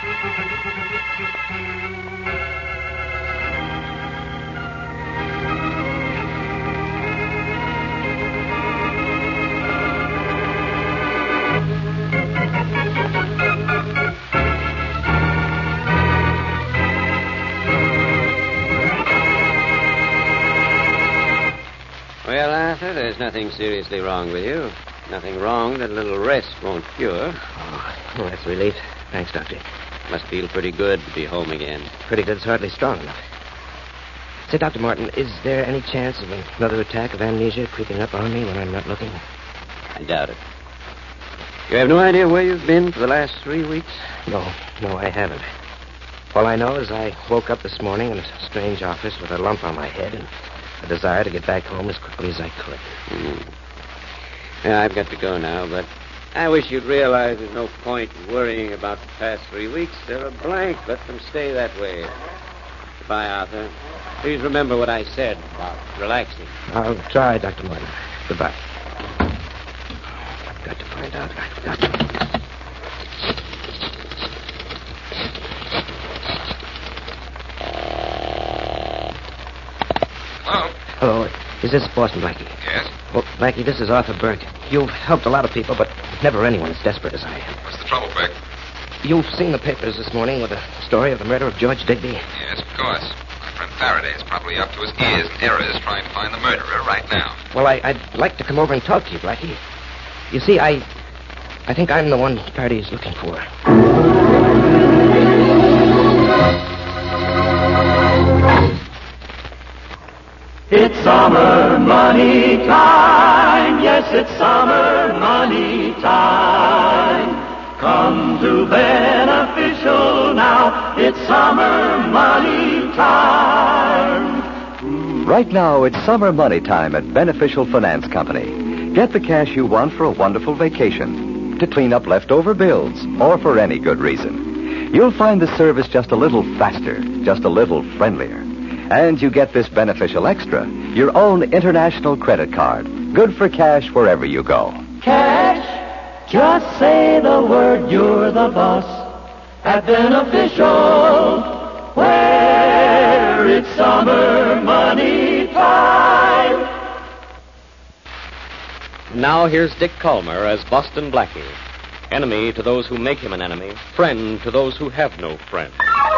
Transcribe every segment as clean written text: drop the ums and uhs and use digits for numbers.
Well, Arthur, there's nothing seriously wrong with you. Nothing wrong that a little rest won't cure. Oh, well, that's a relief. Thanks, Doctor. Must feel pretty good to be home again. Pretty good's hardly strong enough. Say, Dr. Martin, is there any chance of another attack of amnesia creeping up on me when I'm not looking? I doubt it. You have no idea where you've been for the last 3 weeks? No, I haven't. All I know is I woke up this morning in a strange office with a lump on my head and a desire to get back home as quickly as I could. Yeah, I've got to go now, but I wish you'd realize there's no point in worrying about the past 3 weeks. They're a blank. Let them stay that way. Goodbye, Arthur. Please remember what I said about relaxing. I'll try, Dr. Martin. Goodbye. I've got to find out. I've got to... Hello. Is this Boston, Blackie? Yes? Well, Blackie, this is Arthur Burke. You've helped a lot of people, but never anyone as desperate as I am. What's the trouble, Burke? You've seen the papers this morning with the story of the murder of George Digby. Yes, of course. My friend Faraday is probably up to his ears in errors trying to find the murderer right now. Well, I'd like to come over and talk to you, Blackie. You see, I think I'm the one Faraday's looking for. It's summer money time. Yes, it's summer money time. Come to Beneficial now. It's summer money time. Right now, it's summer money time at Beneficial Finance Company. Get the cash you want for a wonderful vacation, to clean up leftover bills, or for any good reason. You'll find the service just a little faster, just a little friendlier. And you get this Beneficial Extra, your own international credit card. Good for cash wherever you go. Cash? Just say the word, you're the boss. At Beneficial, where it's summer money time. Now here's Dick Calmer as Boston Blackie. Enemy to those who make him an enemy. Friend to those who have no friend.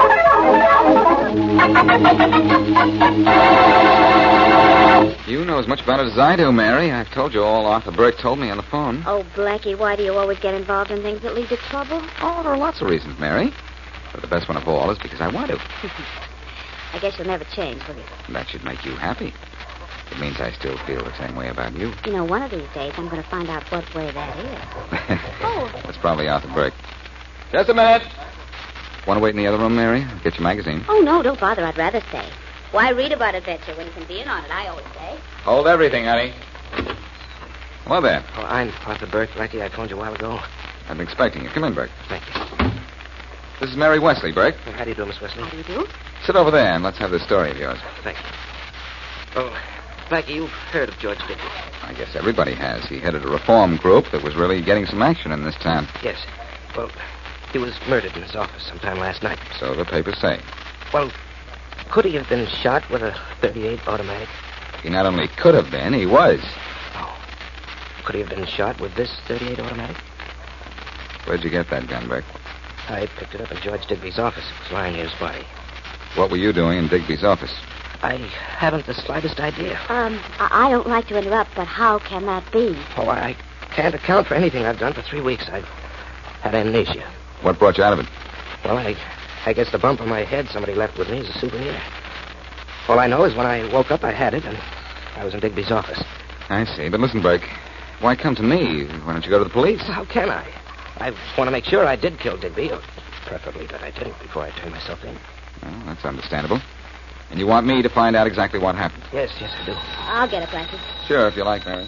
You know as much about it as I do, Mary. I've told you all Arthur Burke told me on the phone. Oh, Blackie, why do you always get involved in things that lead to trouble? Oh, there are lots of reasons, Mary. But the best one of all is because I want to. I guess you'll never change, will you? That should make you happy. It means I still feel the same way about you. You know, one of these days I'm going to find out what way that is. Oh. That's probably Arthur Burke. Just a minute. Want to wait in the other room, Mary? I'll get your magazine. Oh, no, don't bother. I'd rather stay. Why read about adventure when you can be in on it, I always say. Hold everything, honey. Hello there. Oh, I'm Arthur Burke, Blackie. I phoned you a while ago. I've been expecting you. Come in, Burke. Thank you. This is Mary Wesley, Burke. Well, how do you do, Miss Wesley? How do you do? Sit over there and let's have this story of yours. Thank you. Oh, Blackie, you've heard of George Digby. I guess everybody has. He headed a reform group that was really getting some action in this town. Yes. Well, he was murdered in his office sometime last night. So the papers say. Well, could he have been shot with a .38 automatic? He not only could have been, he was. Oh. Could he have been shot with this .38 automatic? Where'd you get that gun, Burke? I picked it up in George Digby's office. It was lying near his body. What were you doing in Digby's office? I haven't the slightest idea. I don't like to interrupt, but how can that be? Oh, I can't account for anything I've done for 3 weeks. I've had amnesia. What brought you out of it? Well, I guess the bump on my head somebody left with me as a souvenir. All I know is when I woke up, I had it, and I was in Digby's office. I see. But listen, Burke, why come to me? Why don't you go to the police? How can I? I want to make sure I did kill Digby, or preferably that I didn't before I turn myself in. Well, that's understandable. And you want me to find out exactly what happened? Yes, I do. I'll get it, Blackie. Sure, if you like, Mary.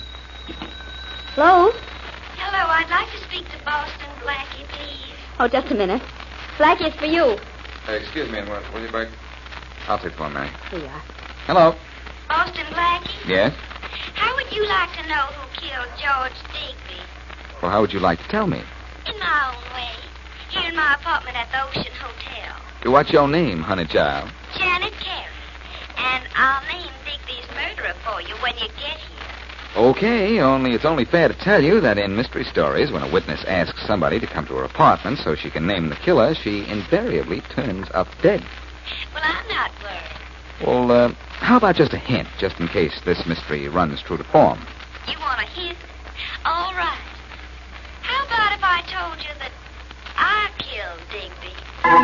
Hello? Hello, I'd like to speak to Boston Blackie, please. Oh, just a minute. Blackie, it's for you. Excuse me, will you, Burke? I'll take the phone, Mary. Here you are. Hello. Boston Blackie? Yes? How would you like to know who killed George Digby? Well, how would you like to tell me? In my own way. Here in my apartment at the Ocean Hotel. What's your name, honey child? Janet Carey. And I'll name Digby's murderer for you when you get here. Okay, only it's only fair to tell you that in mystery stories, when a witness asks somebody to come to her apartment so she can name the killer, she invariably turns up dead. Well, I'm not worried. Well, how about just a hint, just in case this mystery runs true to form? You want a hint? All right. How about if I told you that I killed Digby?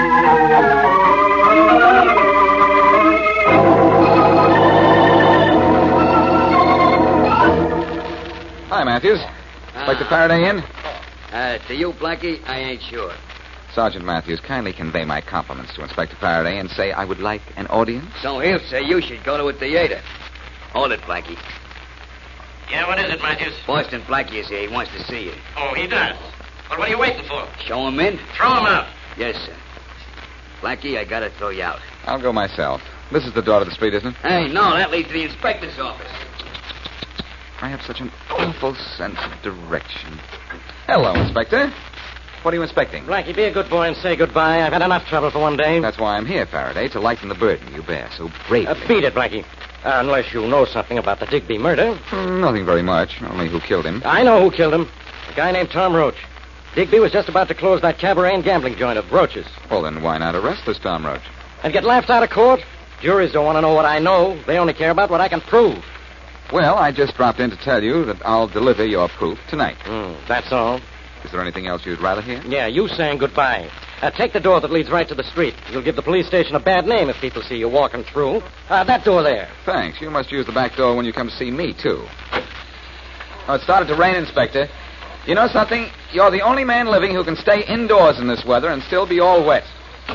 Hi, Matthews. Inspector Faraday in? To you, Blackie, I ain't sure. Sergeant Matthews, kindly convey my compliments to Inspector Faraday and say I would like an audience. So he'll say you should go to a theater. Hold it, Blackie. Yeah, what is it, Matthews? Boston Blackie is here. He wants to see you. Oh, he does. Well, what are you waiting for? Show him in? Throw him out. Yes, sir. Blackie, I gotta throw you out. I'll go myself. This is the door to the street, isn't it? Hey, no, that leads to the inspector's office. I have such an awful sense of direction. Hello, Inspector. What are you inspecting? Blackie, be a good boy and say goodbye. I've had enough trouble for one day. That's why I'm here, Faraday, to lighten the burden you bear so bravely. Beat it, Blackie. Unless you know something about the Digby murder. Nothing very much. Only who killed him. I know who killed him. A guy named Tom Roach. Digby was just about to close that cabaret and gambling joint of Roach's. Well, then why not arrest this Tom Roach? And get laughed out of court? Juries don't want to know what I know. They only care about what I can prove. Well, I just dropped in to tell you that I'll deliver your proof tonight. That's all. Is there anything else you'd rather hear? Yeah, you saying goodbye. Take the door that leads right to the street. You'll give the police station a bad name if people see you walking through. That door there. Thanks. You must use the back door when you come to see me, too. Oh, it started to rain, Inspector. You know something? You're the only man living who can stay indoors in this weather and still be all wet.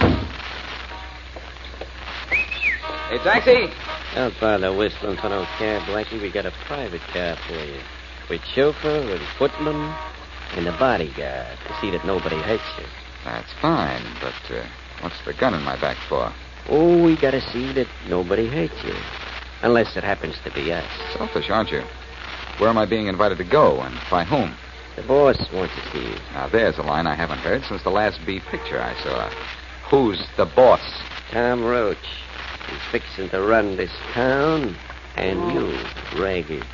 Hey, taxi! Don't bother whistling for no cab, Blackie. We got a private car for you. With chauffeur, with footman, and a bodyguard to see that nobody hurts you. That's fine, but what's the gun in my back for? Oh, we gotta see that nobody hurts you. Unless it happens to be us. Selfish, aren't you? Where am I being invited to go, and by whom? The boss wants to see you. Now, there's a line I haven't heard since the last B picture I saw. Who's the boss? Tom Roach. He's fixing to run this town, and you, ragged.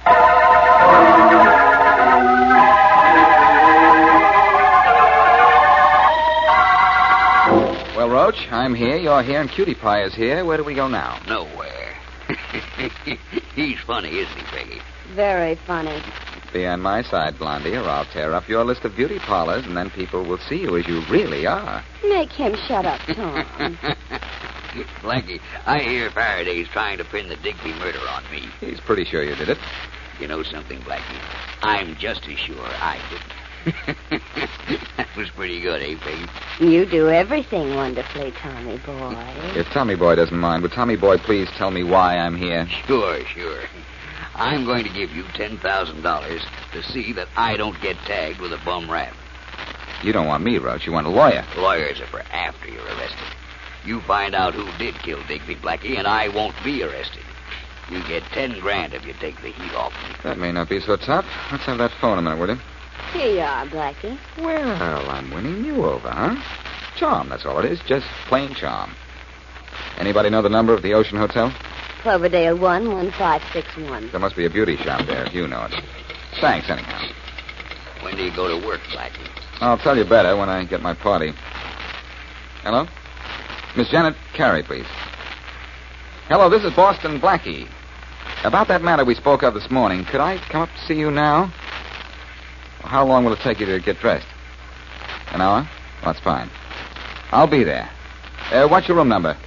Well, Roach, I'm here, you're here, and Cutie Pie is here. Where do we go now? Nowhere. He's funny, isn't he, Peggy? Very funny. Be on my side, Blondie, or I'll tear up your list of beauty parlors, and then people will see you as you really are. Make him shut up, Tom. Blackie, I hear Faraday's trying to pin the Digby murder on me. He's pretty sure you did it. You know something, Blackie? I'm just as sure I didn't. That was pretty good, eh, Peggy? You do everything wonderfully, Tommy boy. If Tommy Boy doesn't mind, would Tommy Boy please tell me why I'm here? Sure. I'm going to give you $10,000 to see that I don't get tagged with a bum rap. You don't want me, Roach. You want a lawyer. Lawyers are for after you're arrested. You find out who did kill Digby, Blackie, and I won't be arrested. You get $10,000 if you take the heat off me. That may not be so tough. Let's have that phone a minute, will you? Here you are, Blackie. Well, I'm winning you over, huh? Charm, that's all it is. Just plain charm. Anybody know the number of the Ocean Hotel? Cloverdale 11561. There must be a beauty shop there if you know it. Thanks, anyhow. When do you go to work, Blackie? I'll tell you better when I get my party. Hello? Miss Janet Carey, please. Hello, this is Boston Blackie. About that matter we spoke of this morning, could I come up to see you now? How long will it take you to get dressed? An hour? Oh, that's fine. I'll be there. What's your room number?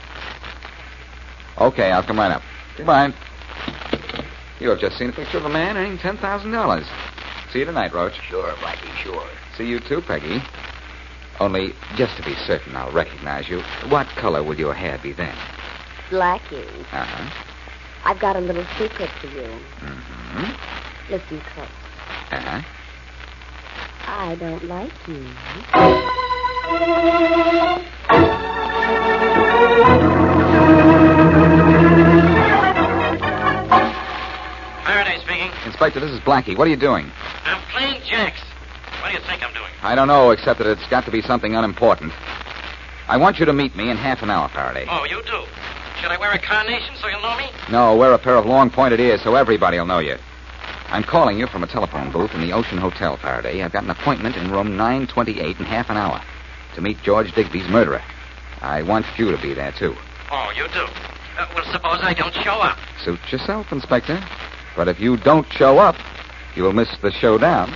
Okay, I'll come right up. Goodbye. You have just seen a picture of a man earning $10,000. See you tonight, Roach. Sure, Blackie, sure. See you too, Peggy. Only, just to be certain I'll recognize you, what color will your hair be then? Blackie. Uh-huh. I've got a little secret for you. Mm-hmm. Listen close. Uh-huh. I don't like you. Faraday speaking. Inspector, this is Blackie. What are you doing? I'm playing jacks. What do you think I'm doing? I don't know, except that it's got to be something unimportant. I want you to meet me in half an hour, Faraday. Oh, you do? Should I wear a carnation so you'll know me? No, wear a pair of long-pointed ears so everybody will know you. I'm calling you from a telephone booth in the Ocean Hotel, Faraday. I've got an appointment in room 928 in half an hour to meet George Digby's murderer. I want you to be there, too. Oh, you do? Well, suppose I don't show up. Suit yourself, Inspector. But if you don't show up, you'll miss the showdown.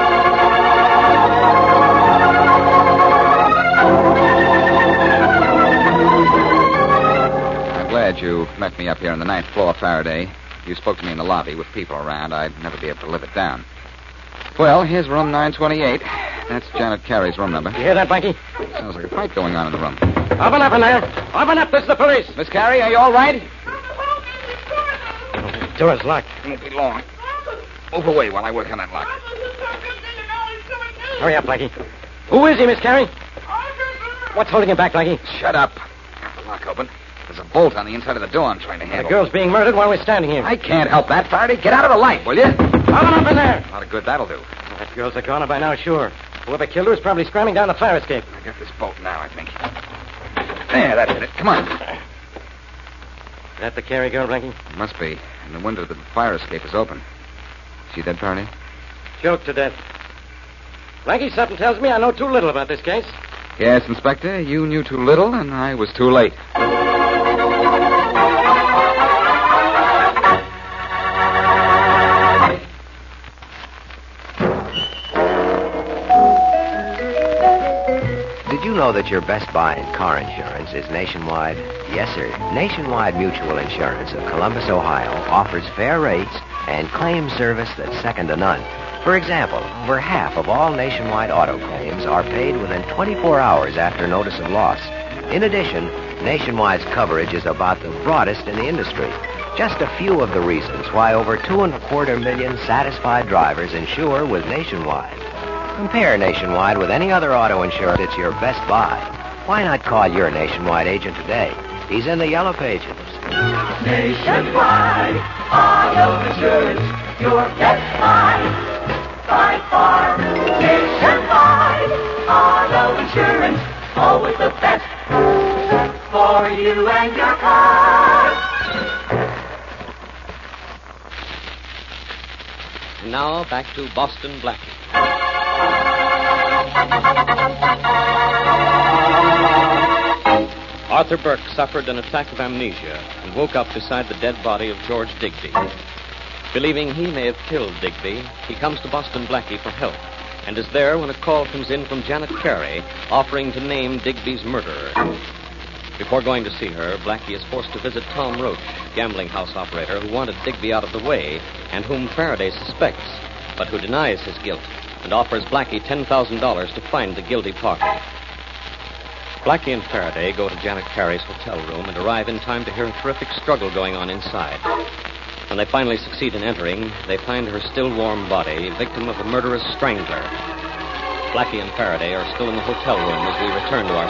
I'm glad you met me up here on the 9th floor, Faraday. You spoke to me in the lobby with people around. I'd never be able to live it down. Well, here's room 928. That's Janet Carey's room number. You hear that, Blackie? Sounds like a fight going on in the room. Open up in there. Open up. This is the police. Miss Carey, are you all right? The door's locked. It won't be long. Move away while I work on that lock. Hurry up, Blackie. Who is he, Miss Carey? What's holding him back, Blackie? Shut up. Got the lock open. There's a bolt on the inside of the door I'm trying to The handle. girl's being murdered while we're standing here. I can't help that, Faraday. Get out of the light, will you? Open up in there. A lot of good that'll do. That girl's a goner by now, sure. Whoever killed her is probably scrambling down the fire escape. I got this bolt now, I think. There, that did it. Come on. Is that the Carey girl, Blackie? It must be. And the window to the fire escape is open. She dead, Faraday? Choked to death. Blackie, something tells me I know too little about this case. Yes, Inspector. You knew too little, and I was too late. Did you know that your best buy in car insurance is Nationwide? Yes, sir. Nationwide Mutual Insurance of Columbus, Ohio offers fair rates and claim service that's second to none. For example, over half of all nationwide auto claims are paid within 24 hours after notice of loss. In addition, Nationwide's coverage is about the broadest in the industry. Just a few of the reasons why over 2.25 million satisfied drivers insure with Nationwide. Compare Nationwide with any other auto insurer that's your best buy. Why not call your Nationwide agent today? He's in the yellow pages. Nationwide auto insurance, your best buy by far. Nationwide auto insurance, always the best for you and your car. And now back to Boston Blackie. Arthur Burke suffered an attack of amnesia and woke up beside the dead body of George Digby. Believing he may have killed Digby, he comes to Boston Blackie for help and is there when a call comes in from Janet Carey offering to name Digby's murderer. Before going to see her, Blackie is forced to visit Tom Roach, gambling house operator who wanted Digby out of the way and whom Faraday suspects, but who denies his guilt and offers Blackie $10,000 to find the guilty party. Blackie and Faraday go to Janet Carey's hotel room and arrive in time to hear a terrific struggle going on inside. When they finally succeed in entering, they find her still warm body, victim of a murderous strangler. Blackie and Faraday are still in the hotel room as we return to our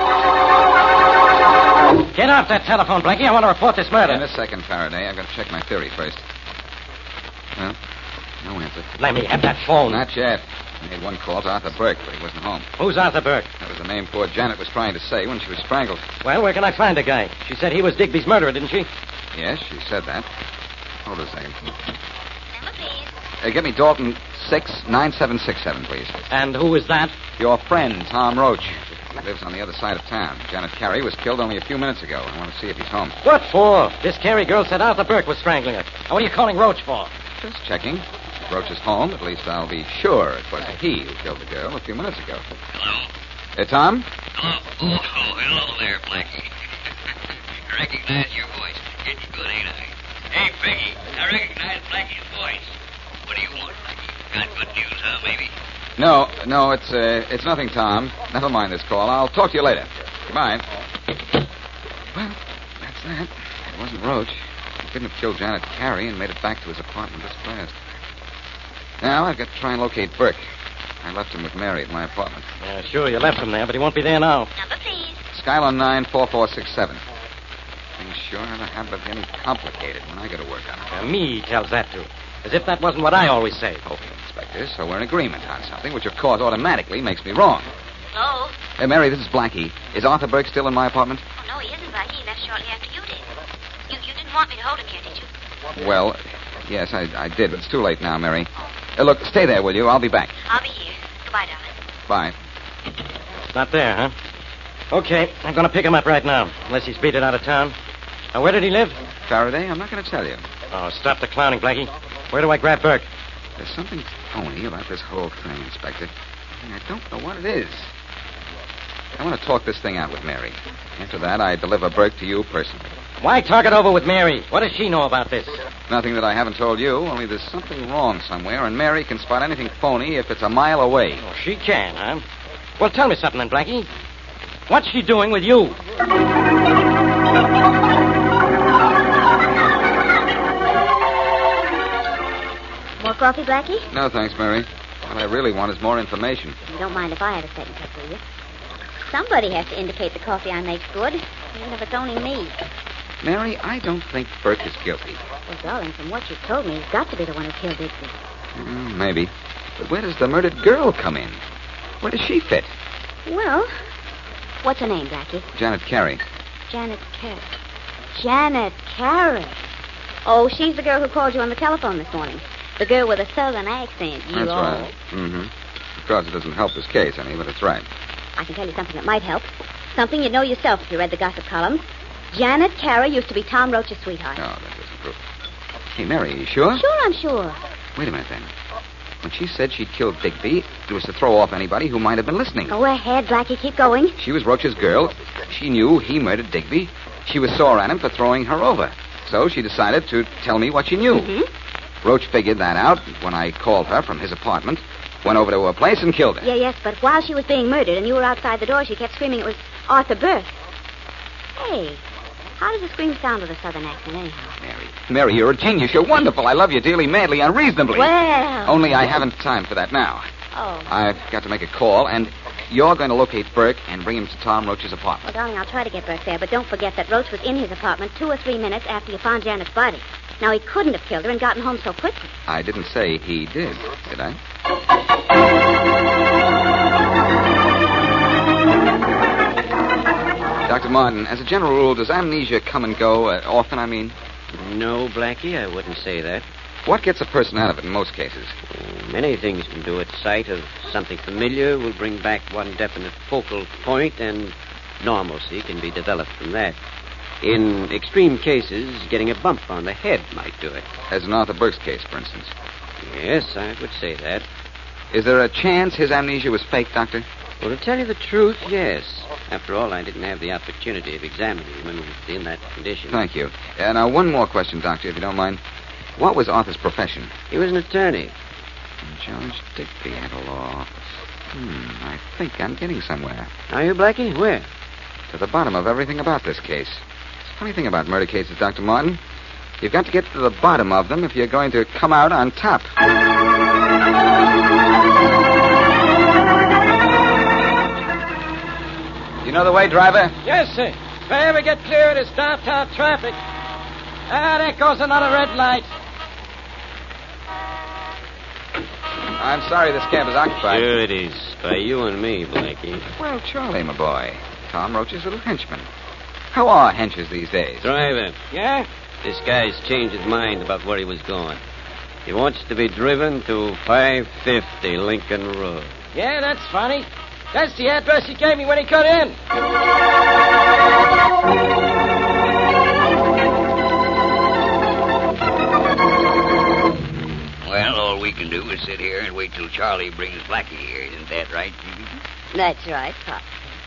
story. Get off that telephone, Blackie. I want to report this murder. In a second, Faraday. I've got to check my theory first. Well, no answer. Let me have that phone. Not yet. I made one call to Arthur Burke, but he wasn't home. Who's Arthur Burke? That was the name poor Janet was trying to say when she was strangled. Well, where can I find the guy? She said he was Digby's murderer, didn't she? Yes, she said that. Hold a second. Number, please. Get me Dalton 69767, please. And who is that? Your friend, Tom Roach. He lives on the other side of town. Janet Carey was killed only a few minutes ago. I want to see if he's home. What for? This Carey girl said Arthur Burke was strangling her. Now, what are you calling Roach for? Just checking. If Roach is home, at least I'll be sure it wasn't he who killed the girl a few minutes ago. Hello? Tom? Hello? Oh, hello there, Blackie. I recognize your voice. It's good, ain't I? Hey, Peggy, I recognize Blackie's voice. What do you want, Blackie? Got good news, huh, maybe? No, it's nothing, Tom. Never mind this call. I'll talk to you later. Goodbye. Well, that's that. It wasn't Roach. He couldn't have killed Janet Carey and made it back to his apartment this fast. Now I've got to try and locate Burke. I left him with Mary at my apartment. Yeah, sure, you left him there, but he won't be there now. Number, please. Skyline 94467. Things sure have a habit of getting complicated when I go to work on it. Me tells that to. As if that wasn't what I always say. Okay, Inspector. Doctor, so we're in agreement on something, which, of course, automatically makes me wrong. Hello? Hey, Mary, this is Blackie. Is Arthur Burke still in my apartment? Oh, no, he isn't, Blackie. He left shortly after you did. You didn't want me to hold him here, did you? Well, yes, I did, but it's too late now, Mary. Look, stay there, will you? I'll be back. I'll be here. Goodbye, darling. Bye. It's not there, huh? Okay, I'm going to pick him up right now, unless he's beat it out of town. Now, where did he live? Faraday, I'm not going to tell you. Oh, stop the clowning, Blackie. Where do I grab Burke? There's something phony about this whole thing, Inspector. I don't know what it is. I want to talk this thing out with Mary. After that, I deliver Burke to you personally. Why talk it over with Mary? What does she know about this? Nothing that I haven't told you, only there's something wrong somewhere, and Mary can spot anything phony if it's a mile away. Oh, she can, huh? Well, tell me something then, Blackie. What's she doing with you? More coffee, Blackie? No, thanks, Mary. What I really want is more information. You don't mind if I have a second cup, will you? Somebody has to indicate the coffee I make's good, even if it's only me. Mary, I don't think Burke is guilty. Well, darling, from what you've told me, he's got to be the one who killed Digby. Maybe. But where does the murdered girl come in? Where does she fit? Well, what's her name, Blackie? Janet Carey. Janet Carey. Janet Carey. Oh, she's the girl who called you on the telephone this morning. The girl with a southern accent. That's right. Mm-hmm. Of course, it doesn't help this case any, but it's right. I can tell you something that might help. Something you'd know yourself if you read the gossip columns. Janet Carey used to be Tom Roach's sweetheart. No, that doesn't prove it. Hey, Mary, you sure? Sure, I'm sure. Wait a minute, then. When she said she'd killed Digby, it was to throw off anybody who might have been listening. Go ahead, Blackie. Keep going. She was Roach's girl. She knew he murdered Digby. She was sore at him for throwing her over. So she decided to tell me what she knew. Mm-hmm. Roach figured that out when I called her from his apartment, went over to her place and killed her. Yes, but while she was being murdered and you were outside the door, she kept screaming it was Arthur Burke. Hey, how does the scream sound with a southern accent anyhow? Mary, you're a genius. You're wonderful. I love you dearly, madly, unreasonably. Well. Only I haven't time for that now. Oh. I've got to make a call, and you're going to locate Burke and bring him to Tom Roach's apartment. Well, darling, I'll try to get Burke there, but don't forget that Roach was in his apartment 2 or 3 minutes after you found Janet's body. Now, he couldn't have killed her and gotten home so quickly. I didn't say he did I? Dr. Martin, as a general rule, does amnesia come and go often, I mean? No, Blackie, I wouldn't say that. What gets a person out of it in most cases? Many things can do it. Sight of something familiar will bring back one definite focal point, and normalcy can be developed from that. In extreme cases, getting a bump on the head might do it. As in Arthur Burke's case, for instance. Yes, I would say that. Is there a chance his amnesia was fake, Doctor? Well, to tell you the truth, yes. After all, I didn't have the opportunity of examining him when he was in that condition. Thank you. Now, one more question, Doctor, if you don't mind. What was Arthur's profession? He was an attorney. George Digby had a law office. I think I'm getting somewhere. Are you, Blackie? Where? To the bottom of everything about this case. It's a funny thing about murder cases, Dr. Martin. You've got to get to the bottom of them if you're going to come out on top. You know the way, driver? Yes, sir. If I ever get clear of this downtown traffic. There goes another red light. I'm sorry this cab is occupied. Sure it is. By you and me, Blackie. Well, Charlie, my boy. Tom Roach's little henchman. How are henches these days? Driver. Yeah? This guy's changed his mind about where he was going. He wants to be driven to 550 Lincoln Road. Yeah, that's funny. That's the address he gave me when he cut in. Well, all we can do is sit here and wait till Charlie brings Blackie here. Isn't that right? That's right, Pop.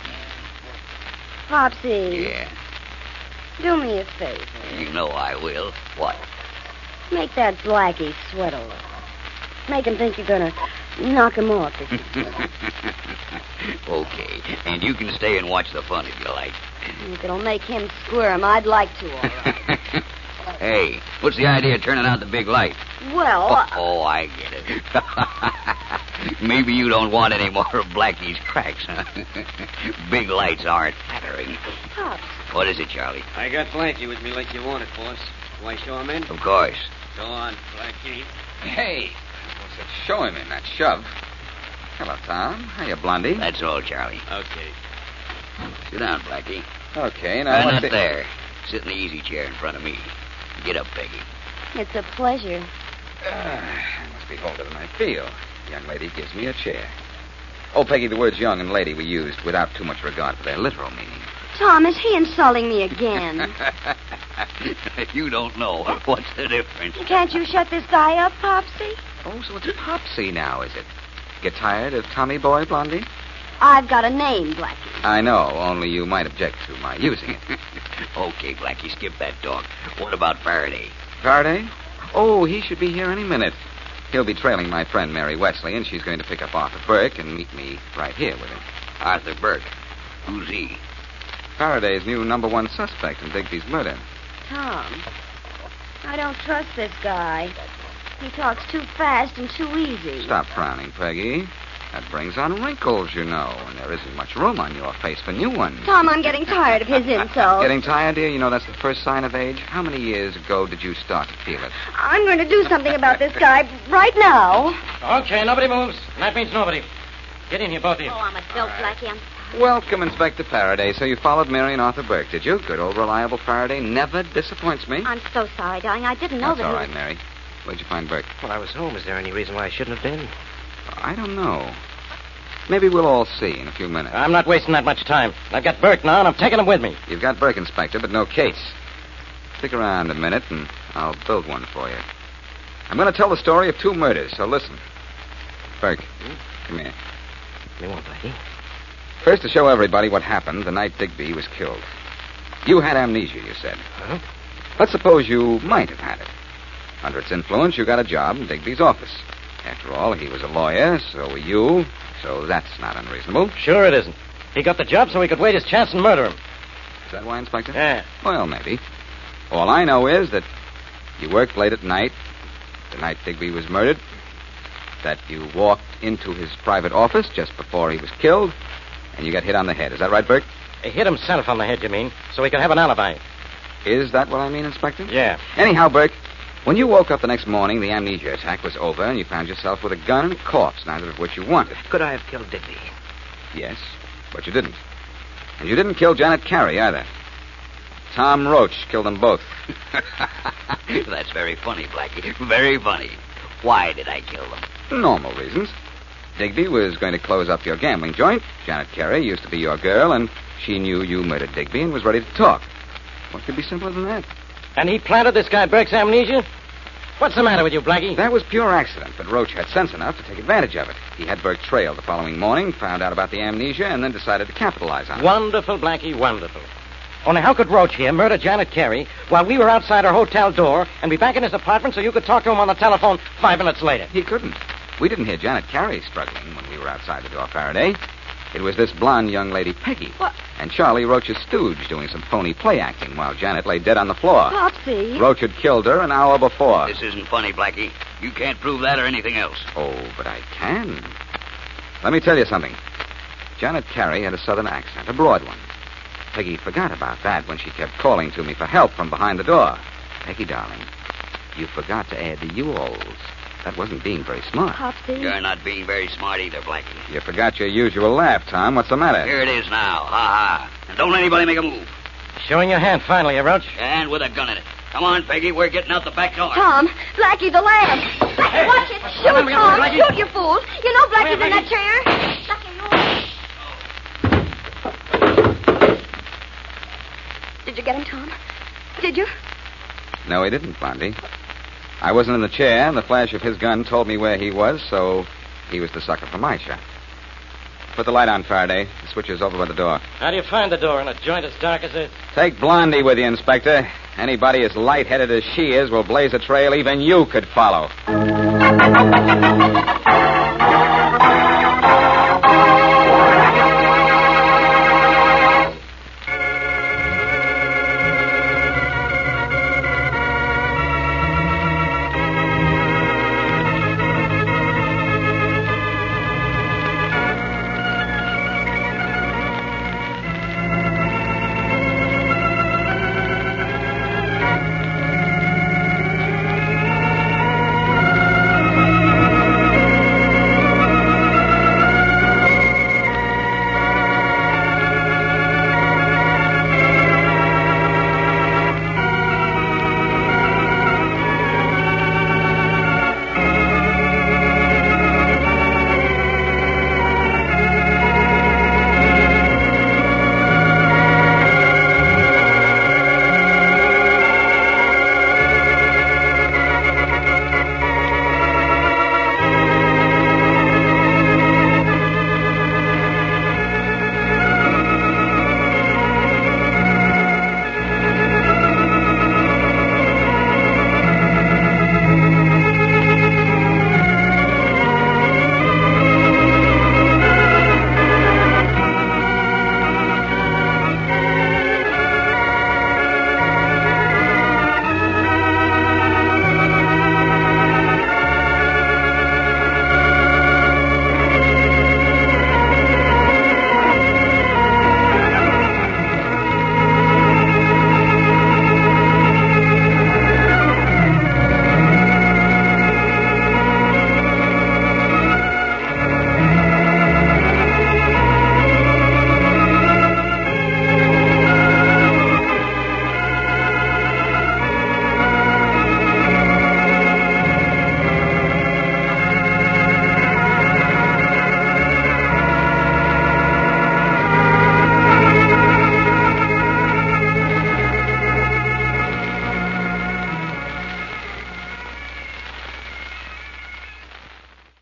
Popsy. Yeah. Do me a favor. You know I will. What? Make that Blackie sweat a little. Make him think you're going to knock him off. Okay. And you can stay and watch the fun if you like. If it'll make him squirm, I'd like to, all right. Hey, what's the idea of turning out the big light? Well, Oh, I get it. Maybe you don't want any more of Blackie's cracks, huh? Big lights aren't flattering. Pops. What is it, Charlie? I got Blackie with me like you wanted, boss. Do I show him in? Of course. Go on, Blackie. Hey, said show him in, not shove. Hello, Tom. Hiya, Blondie. That's all, Charlie. Okay. Sit down, Blackie. Okay, now Not there. Sit in the easy chair in front of me. Get up, Peggy. It's a pleasure. I must be older than I feel. The young lady gives me a chair. Oh, Peggy, the words young and lady we used without too much regard for their literal meaning. Tom, is he insulting me again? You don't know. What's the difference? Can't you shut this guy up, Popsy? Oh, so it's Popsy now, is it? Get tired of Tommy Boy, Blondie? I've got a name, Blackie. I know, only you might object to my using it. Okay, Blackie, skip that talk. What about Faraday? Faraday? Oh, he should be here any minute. He'll be trailing my friend Mary Wesley, and she's going to pick up Arthur Burke and meet me right here with him. Arthur Burke. Who's he? Faraday's new #1 suspect in Digby's murder. Tom, I don't trust this guy. He talks too fast and too easy. Stop frowning, Peggy. That brings on wrinkles, you know, and there isn't much room on your face for new ones. Tom, I'm getting tired of his insults. Getting tired, dear? You know that's the first sign of age. How many years ago did you start to feel it? I'm going to do something about this guy right now. Okay, nobody moves. That means nobody. Get in here, both of you. Oh, I'm a dope, Blackie. I'm... Welcome, Inspector Faraday. So you followed Mary and Arthur Burke, did you? Good old reliable Faraday. Never disappoints me. I'm so sorry, darling. I didn't know That's that all he right, was... Mary. Where'd you find Burke? Well, I was home. Is there any reason why I shouldn't have been? I don't know. Maybe we'll all see in a few minutes. I'm not wasting that much time. I've got Burke now, and I'm taking him with me. You've got Burke, Inspector, but no case. Stick around a minute, and I'll build one for you. I'm going to tell the story of 2 murders, so listen. Burke, come here. You want, Blackie? First, to show everybody what happened the night Digby was killed. You had amnesia, you said. Huh? Let's suppose you might have had it. Under its influence, you got a job in Digby's office. After all, he was a lawyer, so were you, so that's not unreasonable. Sure it isn't. He got the job so he could wait his chance and murder him. Is that why, Inspector? Yeah. Well, maybe. All I know is that you worked late at night, the night Digby was murdered, that you walked into his private office just before he was killed, and you got hit on the head. Is that right, Burke? He hit himself on the head, you mean, so he could have an alibi. Is that what I mean, Inspector? Yeah. Anyhow, Burke, when you woke up the next morning, the amnesia attack was over, and you found yourself with a gun and a corpse, neither of which you wanted. Could I have killed Digby? Yes, but you didn't. And you didn't kill Janet Carey, either. Tom Roach killed them both. That's very funny, Blackie. Very funny. Why did I kill them? Normal reasons. Digby was going to close up your gambling joint. Janet Carey used to be your girl, and she knew you murdered Digby and was ready to talk. What could be simpler than that? And he planted this guy Burke's amnesia? What's the matter with you, Blackie? That was pure accident, but Roach had sense enough to take advantage of it. He had Burke trailed the following morning, found out about the amnesia, and then decided to capitalize on it. Wonderful, Blackie, wonderful. Only how could Roach here murder Janet Carey while we were outside her hotel door and be back in his apartment so you could talk to him on the telephone 5 minutes later? He couldn't. We didn't hear Janet Carey struggling when we were outside the door, Faraday. It was this blonde young lady, Peggy. What? And Charlie Roach's stooge doing some phony play acting while Janet lay dead on the floor. Popsy. Roach had killed her an hour before. This isn't funny, Blackie. You can't prove that or anything else. Oh, but I can. Let me tell you something. Janet Carey had a southern accent, a broad one. Peggy forgot about that when she kept calling to me for help from behind the door. Peggy, darling, you forgot to add the you-alls. That wasn't being very smart. Popsy. You're not being very smart either, Blackie. You forgot your usual laugh, Tom. What's the matter? Here it is now. Ha ha. And don't anybody make a move. Showing your hand finally, Roach. And with a gun in it. Come on, Peggy. We're getting out the back door. Tom, Blackie, the lamp. Blackie, watch it. Shoot, on, Tom. Blackie. Shoot, you fool. You know Blackie's Come here, in that chair. Did you get him, Tom? Did you? No, he didn't, Blondie. I wasn't in the chair, and the flash of his gun told me where he was, so he was the sucker for my shot. Put the light on, Faraday. The switch is over by the door. How do you find the door in a joint as dark as this? Take Blondie with you, Inspector. Anybody as light-headed as she is will blaze a trail even you could follow.